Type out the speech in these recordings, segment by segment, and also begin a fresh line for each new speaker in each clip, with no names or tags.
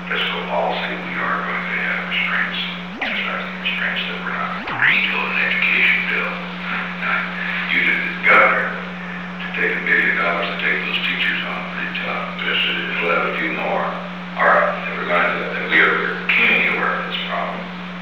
fiscal policy, we are going to have restraints, exercising restraints that we're not going to veto an education bill. Now, you did the governor to take $1 billion to take those teachers on pretty tough. But it'll have a few more. All right, if we're going to, that we are keenly aware of this problem.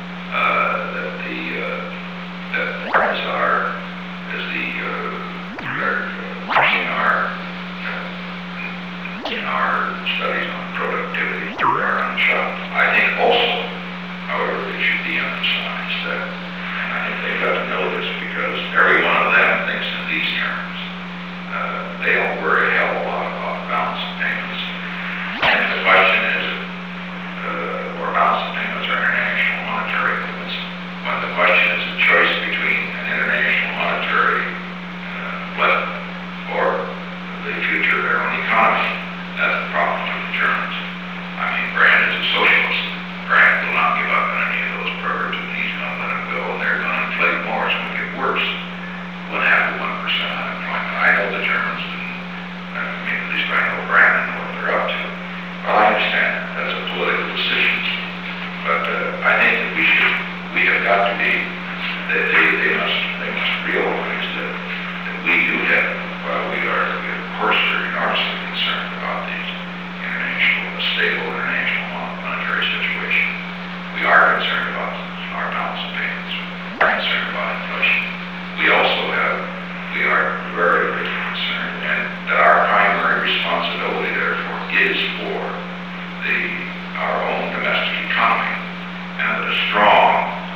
In our studies on productivity, we are on track. I think also, however, it should be emphasized that, and I think they've got to know this because every one of them thinks in these terms. They don't worry a hell of a lot about balance of payments. And the question is, or balance of payments or international monetary movements, when the question is a choice between an international monetary weapon or the future of their own economy, that's the problem with the Germans. I mean, Brandt is a socialist. Brandt will not give up on any of those programs, and he's going to let them go, and they're going to inflate more. It's going to get worse. We'll have 1% unemployment. I know the Germans, and at least I know Brandt and what they're up to. Well, I understand that's a political decision, but I think that we have got to be, they must realize that we do have, while we of course, are enormously concerned about the stable international monetary situation. We are concerned about our balance of payments. We are concerned about inflation. We are very, very concerned, and that our primary responsibility, therefore, is for our own domestic economy, and that a strong,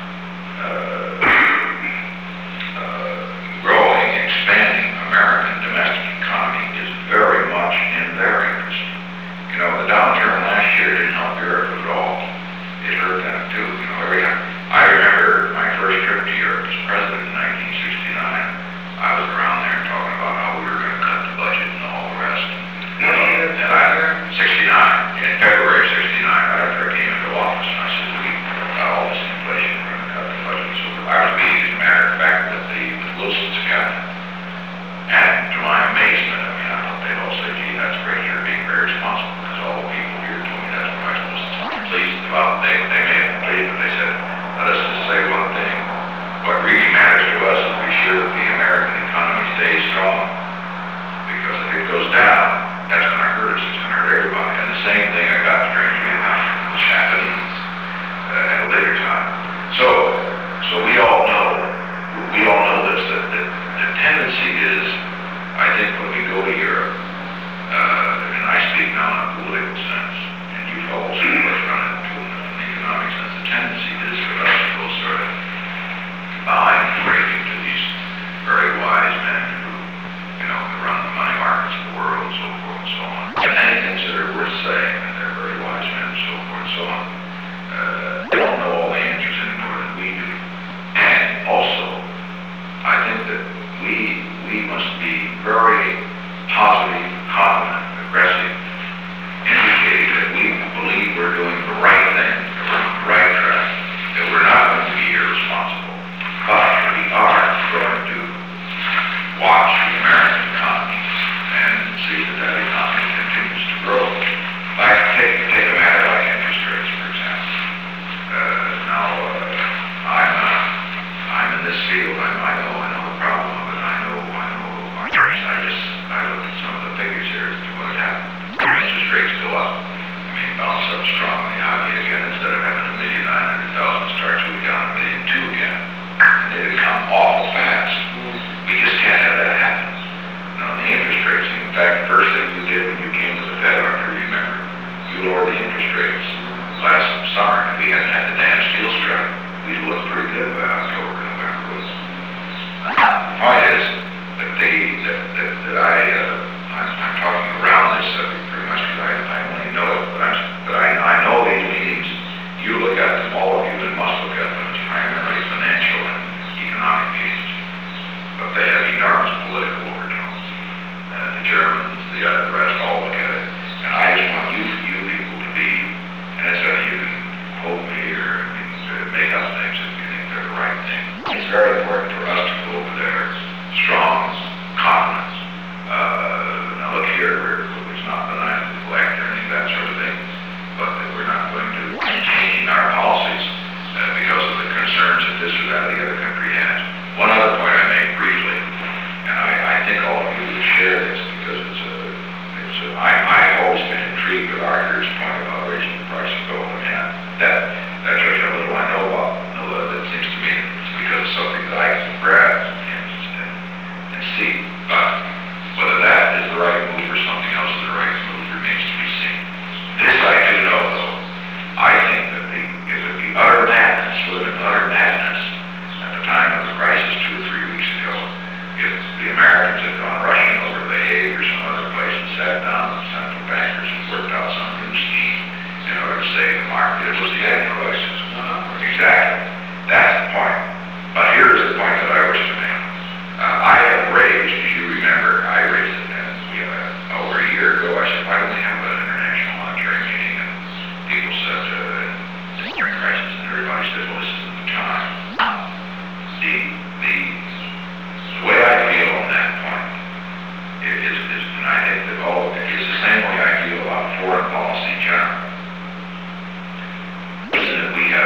growing, expanding American domestic economy is very much in their interest. You know, the downturn last year didn't help Europe at all. It hurt them too. You know, I remember my first trip to Europe as president in 1969. I was around there talking about how we were going to cut the budget and all the rest. And I, 69, in February of 69, right after I came into office, and I said, we got all this inflation, we're going to cut the budget. So I was meeting, as a matter of fact, with Wilson's cabinet. And to my amazement, I mean, I thought they'd all say, gee, that's great, you're being very responsible, because all the people here told me that's what I was supposed to be pleased about. They may have been pleased, but they said, let us just say one thing. What really matters to us is be sure that the American economy stays strong. Because if it goes down, that's going to hurt us, it's going to hurt everybody. And the same thing I got during Vietnam, which happened at a later time. So we all know this, that the tendency is, I think when we go to Europe, and I speak now in a political sense, and you've also run into in the economic sense, the tendency is for us to go sort of bowing and breaking to these very wise men who, you know, run the money markets of the world and so forth and so on. And many things that are worth saying, and they're very wise men and so forth and so on. They don't know all the answers any more than we do. And also, I think that we must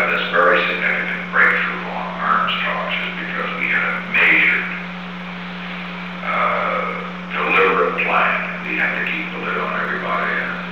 have this very significant breakthrough on arms talks is because we had a measured, deliberate plan. We had to keep the lid on everybody,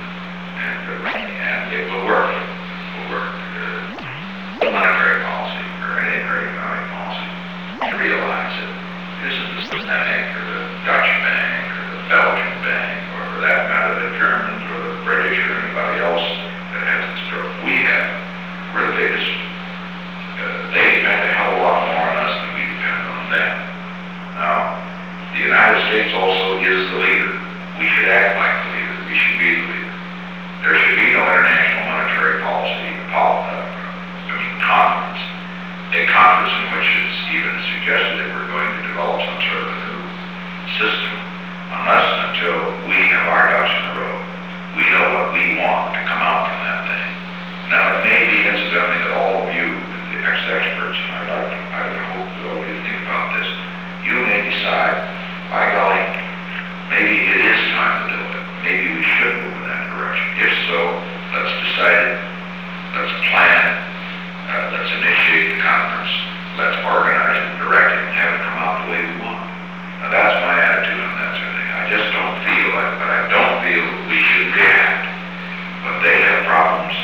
and it will work. It will work. Monetary policy or any economic policy to realize that this is the Bank or the Dutch Bank or the Belgian Bank or for that matter the Germans or the British or anybody else that has the stroke. We're the biggest. They depend a hell of a lot more on us than we depend on them. Now, the United States also is the leader. We should act like the leader. We should be the leader. There should be no international monetary policy conference, a conference in which it's even suggested that we're going to develop some sort of a new system, unless and until we have our ducks in a row. We know what we want to come out from that thing. Now, it may be incidentally that all of you, the ex-experts, and I would hope that all of you think about this, you may decide, by golly, maybe it is time to do it. Maybe we should move in that direction. If so, let's decide it. Let's plan it. Let's initiate the conference. Let's organize it, direct it, and have it come out the way we want. Now, that's my attitude on that sort of thing. I just don't feel like, but I don't feel we should react. But they have problems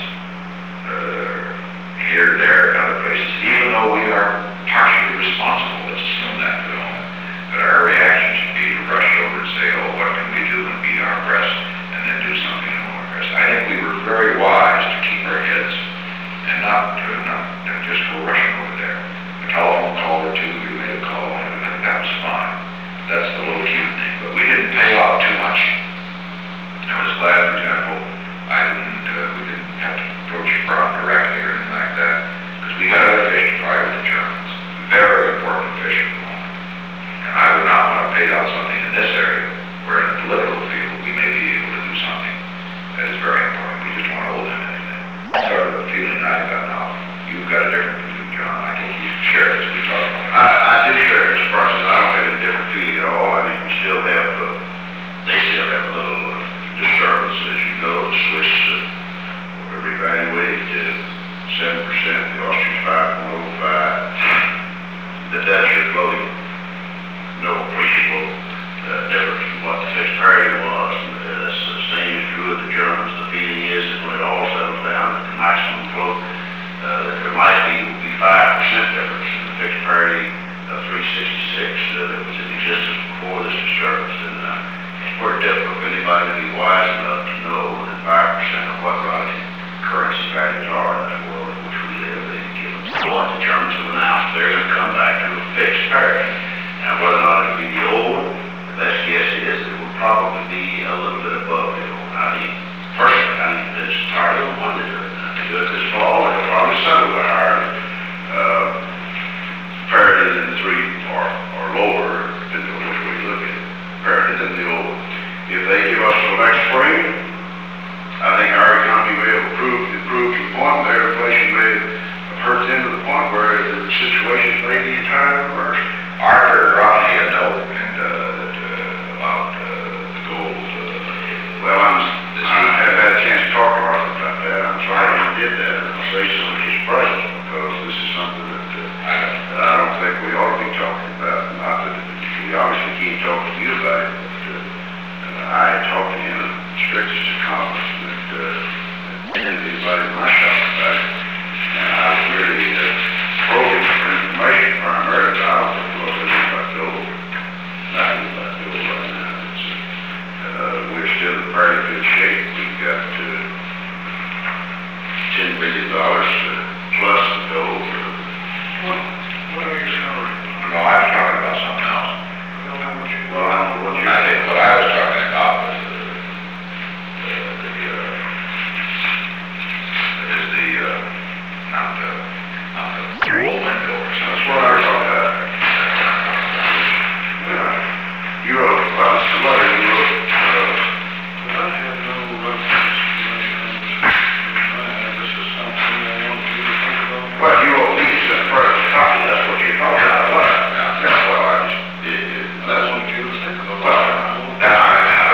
here, there, and other places. Even though we are partially responsible, let's assume that for the moment. But our reaction should be to rush over and say, oh, what can we do, and beat our breast, and then do something more aggressive. I think we were very wise to keep our heads and not just go rushing over there. A telephone call or two, we made a call, and that was fine. That's the little cute thing. But we didn't pay off too much. I was glad, for example, we didn't have to approach Brown directly or anything like that, because we had other fish to fry with the Germans. Very important fish at the moment. And I would not want to pay out something in this area, where in the political field we may be able to do something that is very important. We just want to owe them anything. Sort of a feeling I've got now. You've got a different feeling, John. I think you share it as we talk about it.
I do share it, Mr. Parsons. I don't have a different feeling at all. I think we still have, they still have a little disturbance. As you know, the Swiss were reevaluated to 7%, the Austrians 5.05%. The Dutch are floating no appreciable difference from what the fixed parity was. That's the same is true of the Germans. The feeling is that when it all settles down, that the maximum float, that there might be 5% difference in the fixed parity of 366 that was in existence before this disturbance. And it's pretty difficult for anybody to be wise enough to know that 5% of what relative currency values are in that world in which we live. They give them what the Germans have announced. They're going to come back to a fixed parity. Now, whether or not it will be the old, the best guess is it will probably be a little bit above the old. Personally, I think it's entirely one to do it. To do it this fall, it'll probably settle to higher parity than the 3 or lower, depending on which way you look at it, parity than the old. If they give us till next spring, I think our economy may have improved to the point where inflation may have hurt them to the point where the situation may be entirely reversed.
Arthur brought me a note about the gold.
Well, I haven't had a chance to talk to Arthur about that. I'm sorry he did that. I'll say so in his presence, because this is something that I don't think we ought to be talking about. Not that we obviously can't talk to you about it, but I had talked to him in the strictest of confidence that anybody in my shop about it. And I was really probing for information primarily. I don't think we'll do about gold. Nothing about gold right now. We're still in pretty good shape. We've got $10 billion plus the gold. What are you talking about?
No, I'm talking about something else. I think what I was talking about was not the wool windows.
That's what I was talking about. You wrote, well, it's the letter you wrote. I have no reference to this is something I want you to think about. Well, you wrote me to send first copy. That's what you're talking about. Well, I just did. That's what you was thinking about. Well,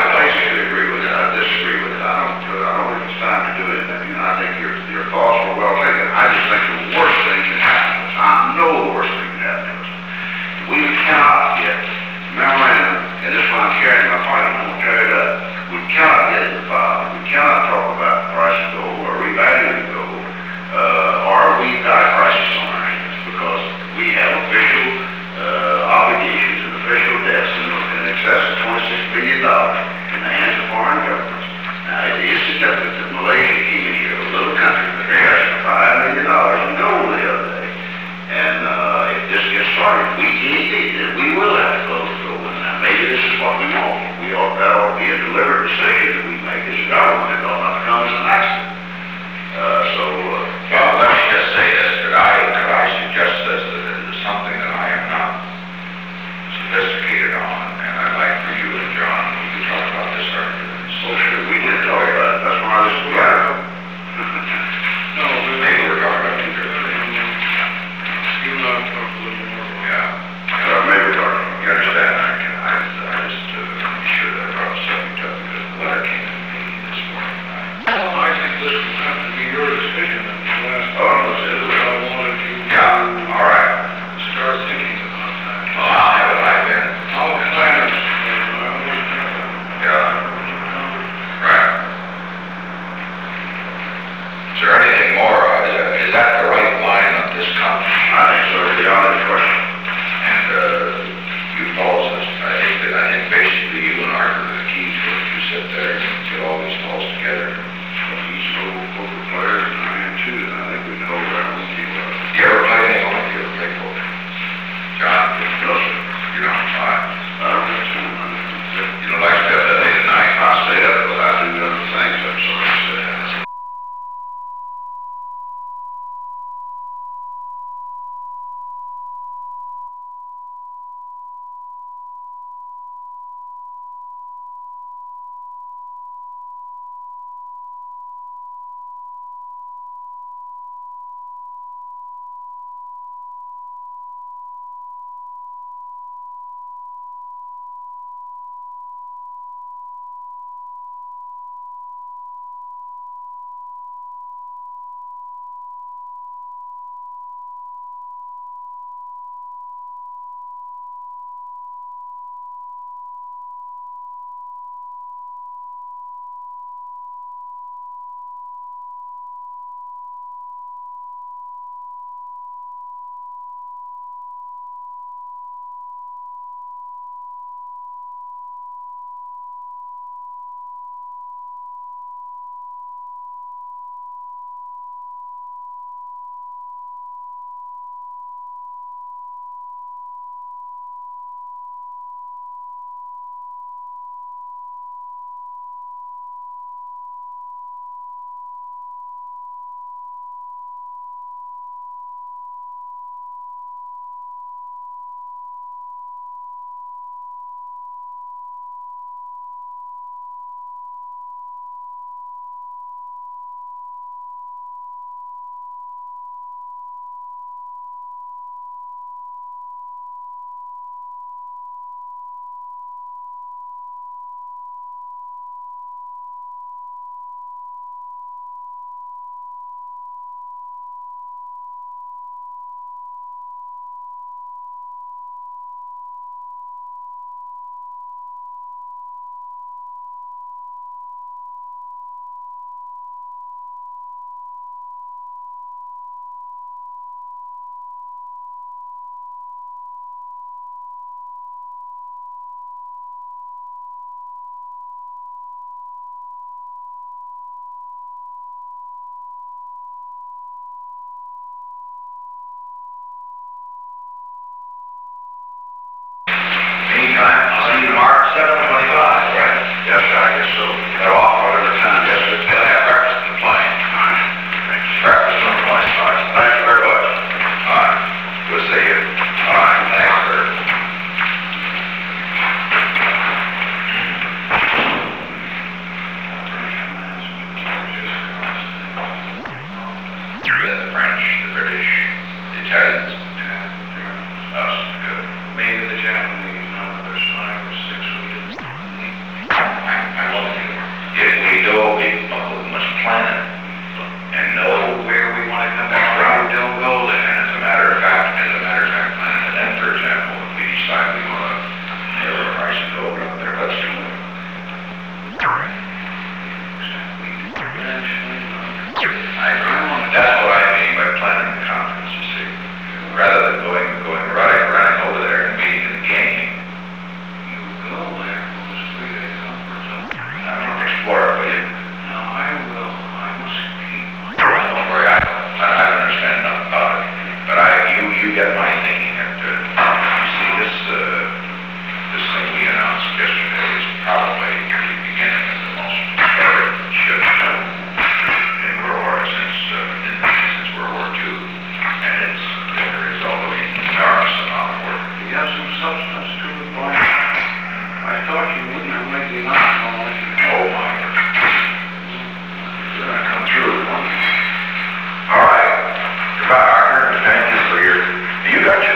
7:25, right?
Yes, I guess so. They're off whatever time.
Yes, it's gonna have breakfast and plane. Breakfast and plane, all right.
Thank you very much.
All right, good to see you. All right, thanks, sir. The French, the British, the Italians, us, good.
Maybe the Japanese, there's 5 or 6 we did.
I love it. If we go, we must plan it and know
Where we want to come
that's
out,
right.
don't go
And
there.
as a matter of fact, plan it. And then, for example, if we decide we want to nail the price and go up there, let's do it. That's what I mean by planning the conference, you see. Rather than running over there and meeting in the game,
You go there for this 3-day conference.
I don't explore it, will you?
No, I will. I must keep.
Don't worry, I don't understand enough about it. But you get my thinking that, you see, this thing we announced yesterday is probably the beginning of the most horrid shift in World War since World War II. And it's the result of an enormous amount of work.
You have some substance to it, boy. I thought you wouldn't have made me laugh all the way.
Oh my. You're gonna come through, huh? All right. Goodbye, Arthur, and thank you for you got your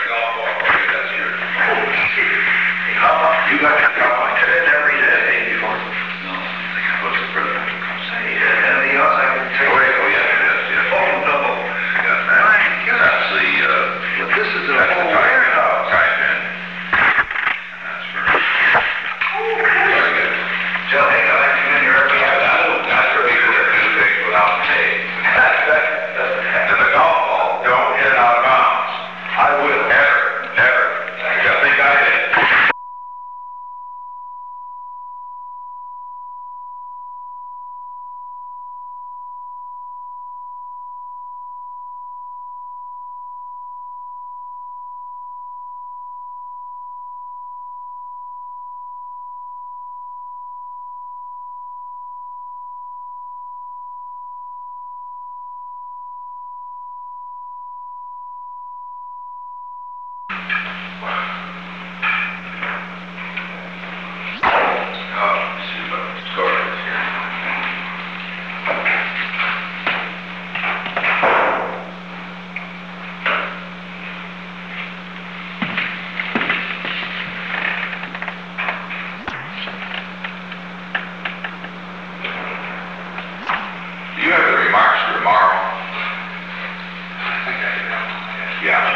golf ball for you, that's yours. You got your cup on it every day before? No. What's the brother? Say, anything else I can take? Oh, yeah, it is, yeah. Oh, no. Yeah, that's the, but this is a whole warehouse. Right, man. That's very good. Tell me, I like to in your every house. That's for people that do things without pay. And the golf ball don't hit out of bounds. I will. Never. I think I did. Do you have the remarks for tomorrow? I think I do. Yeah.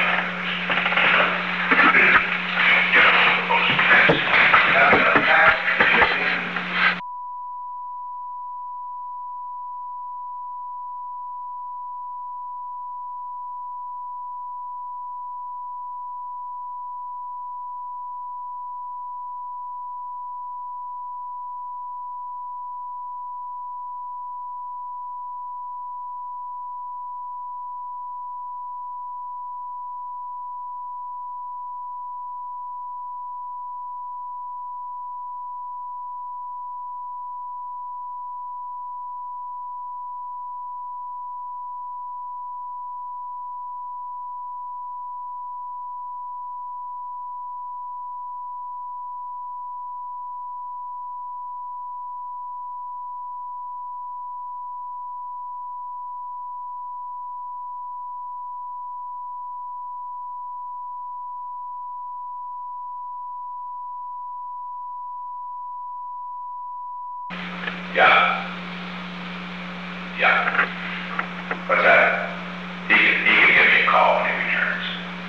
Yeah. What's that? He can give me a call when he returns.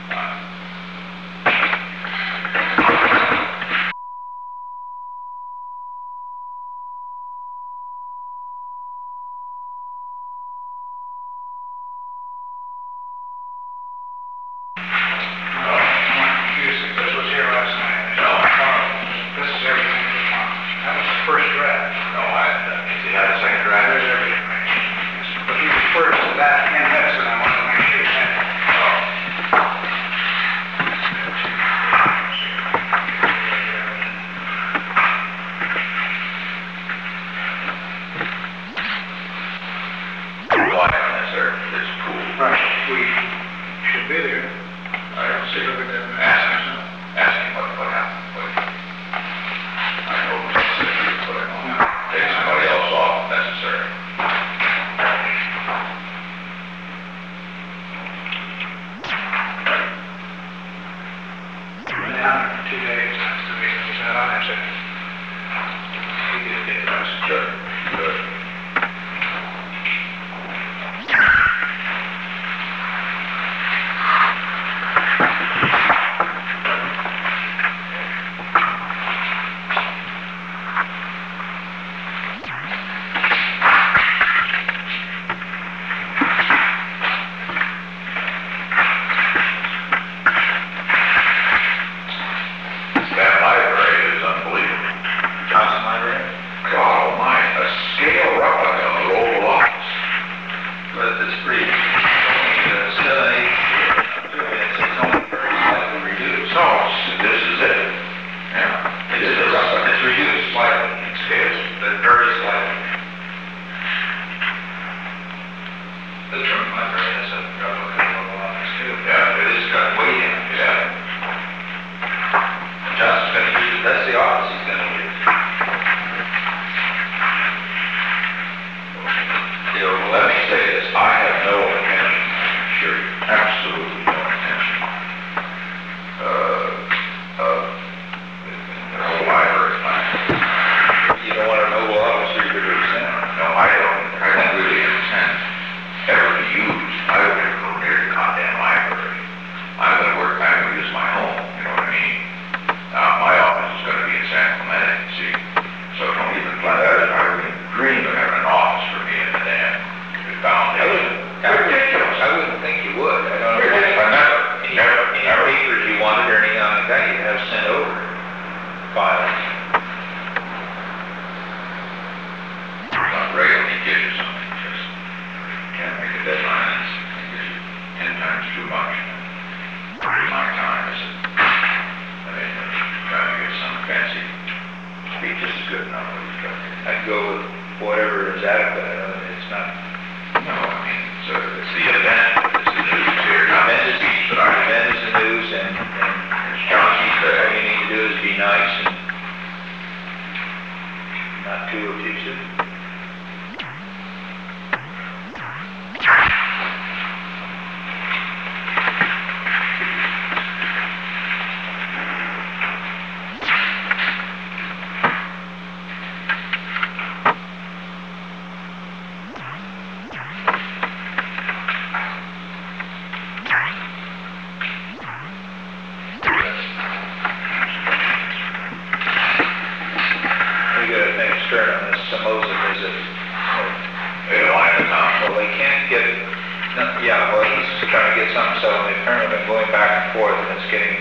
This was here last night. This is everything for tomorrow. That was the first draft.
No, he had a second draft.
There's everything, right? But he refers to that in
filed.
Not regularly give you something, just can't make a deadline, it's, it gives you 10 times too much. My time is, I mean, trying to get some fancy speech is good enough.
I'd go with whatever is adequate. It's not,
No, I mean, so it's the event, it's the news here, not the speech that I
the event is the news, and
It's John C.
all
Day.
you need to do is be nice and not too effusive. We gotta think stern on this Samosa visit.
They don't like to come.
Well, they can't get, no, yeah, well, he's trying to get something settled, they've apparently been going back and forth, and it's getting,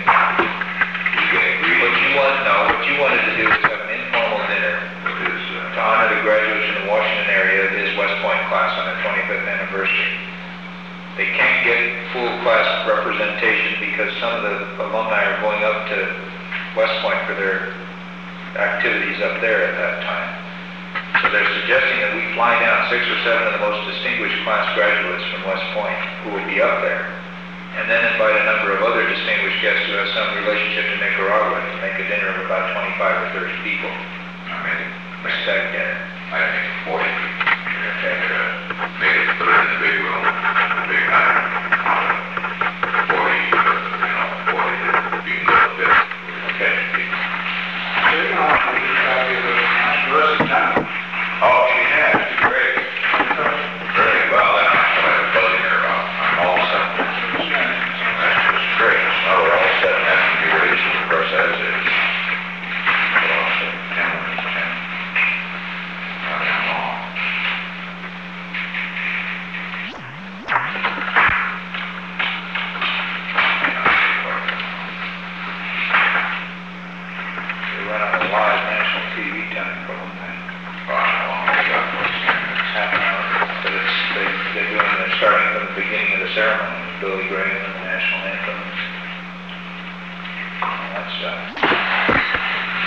what you wanted to do is have an informal dinner
With his,
to honor the graduation in the Washington area of his West Point class on their 25th anniversary. They can't get full class representation because some of the alumni are going up to West Point for their activities up there at that time. So they're suggesting that we fly down 6 or 7 of the most distinguished class graduates from West Point who will be up there, and then invite a number of other distinguished guests who have some relationship to Nicaragua to make a dinner of about 25 or 30 people.
I mean,
A stag dinner.
I think 40 people. Okay. Make it, put it in the big room, the big night. 40, 40, you can go a bit.
Okay.
So you know, we can try to get those nationalists down.
Oh, she has, great. Very well, then I'm going to buzz her about, I'm all set. That's just great. So we're all set, and that can be released, of course, as is. We're all set, 10 minutes, 10. Not that long.
They went on a live national TV time for one thing.
How long we got for this? 10 minutes?
Half an hour, but they're starting from the beginning of the ceremony, with Billy Graham and the national anthem, and all that stuff.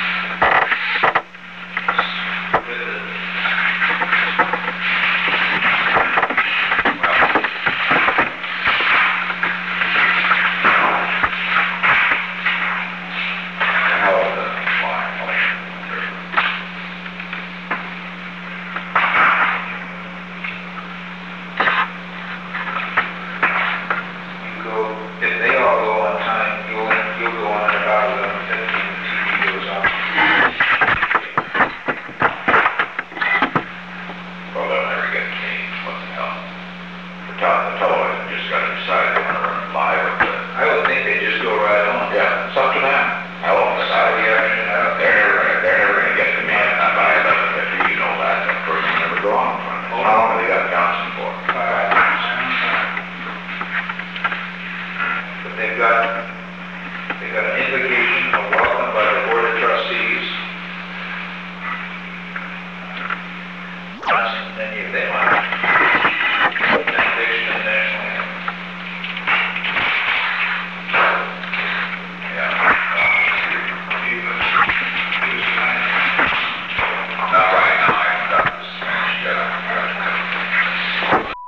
How is the flying plane?
You go, if they all go on time, you'll go on at about 11:15, the TV goes off.
Well, they'll never get to me, what the hell? The television just got to decide they want to run it live or the...
I would think they just go right on.
Yeah, it's up to them. I won't decide the afternoon, they're never gonna get to me, not by 11:50, you know that, of course, you never go on from it. How long have they got Johnson for?
But they've got an invocation, a welcome by the Board of Trustees. And then they want benediction of the national anthem.
Not right now, I haven't got this finished yet. I've got to-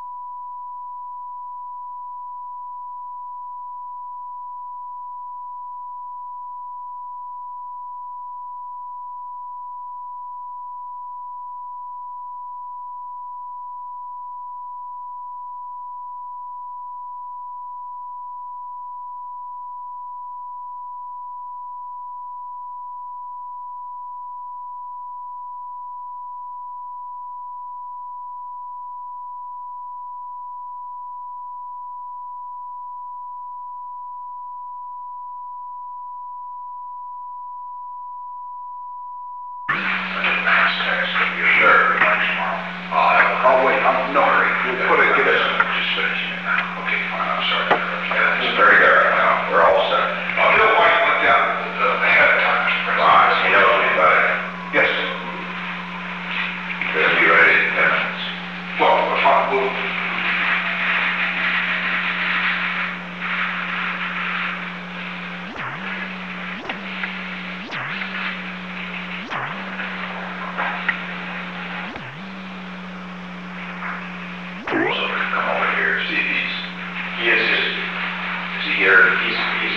Sure. I'll wait, no hurry. We'll put it, give us, just finish it now. Okay, fine, I'm sorry. Yeah, it's very good right now, we're all set.
Bill White went down ahead of time, Mr. President.
he's